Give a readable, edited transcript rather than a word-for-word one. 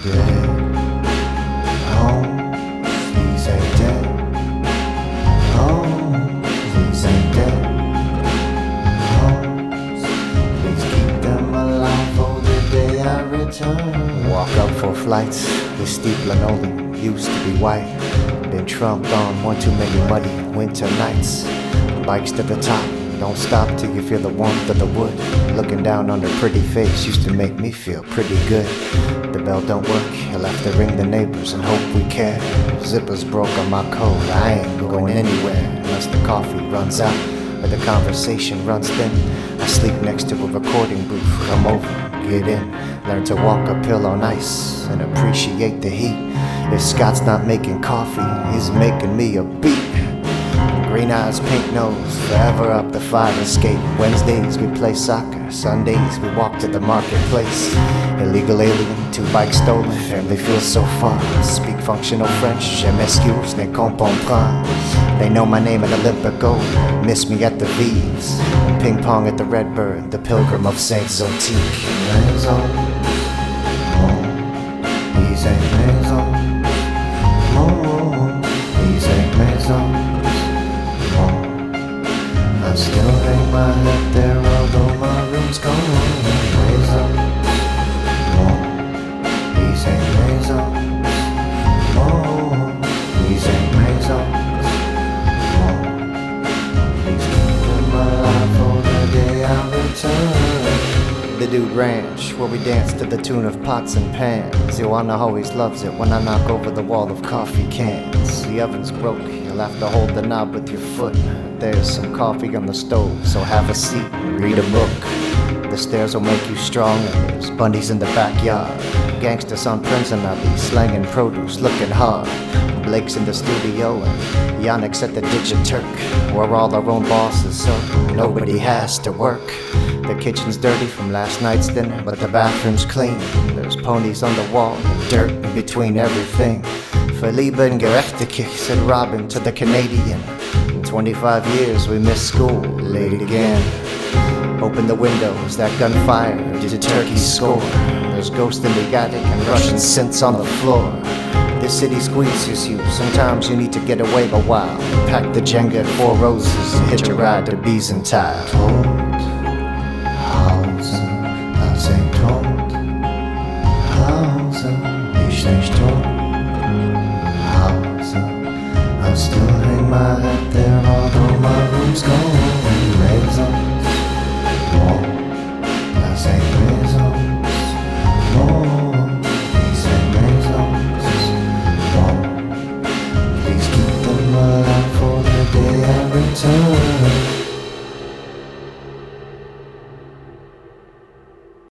dead. Home, these ain't dead. Home, these ain't dead. Homes, please keep them alive for the day I return. Walk up 4 flights with steep linoleum, used to be white. Been trumped on one too many muddy winter nights. Bikes to the top, don't stop till you feel the warmth of the wood. Looking down on her pretty face used to make me feel pretty good. The bell don't work, you'll have to ring the neighbors and hope we care. Zippers broke on my coat, I ain't going anywhere unless the coffee runs out or the conversation runs thin. I sleep next to a recording booth, come over, get in. Learn to walk uphill on ice and appreciate the heat. If Scott's not making coffee, he's making me a beat. Green eyes, pink nose, forever up the fire escape. Wednesdays we play soccer, Sundays we walk to the marketplace. Illegal alien, 2 bikes stolen, family feels so far. Speak functional French, je m'excuse, ne comprends. They know my name at Olympico, miss me at the V's. Ping pong at the Redbird, the pilgrim of Saint Zotique. Maison, these ain't maison. These ain't maison. I still hang my head there, although my room's gone. Maison, these ain't maisons. These ain't maisons. Please keep them alive for the day I return. The Dude Ranch, where we dance to the tune of pots and pans. Joanna always loves it when I knock over the wall of coffee cans. The oven's broke, you'll have to hold the knob with your foot. There's some coffee on the stove, so have a seat and read a book. The stairs will make you strong, and there's bunnies in the backyard. Gangsters on prison, I'll be slanging produce, looking hard. Blake's in the studio, and Yannick's at the Digiturk. We're all our own bosses, so nobody has to work. The kitchen's dirty from last night's dinner, but the bathroom's clean. There's ponies on the wall, and dirt in between everything. Verliebe and Gerechtigkeit, said Robin to the Canadian. In 25 years we missed school, late again. Open the windows, that gunfire did a turkey score. There's ghosts in the attic and Russian synths on the floor. This city squeezes you, sometimes you need to get away a while. Pack the Jenga at 4 Roses, hitch a ride to Byzantine.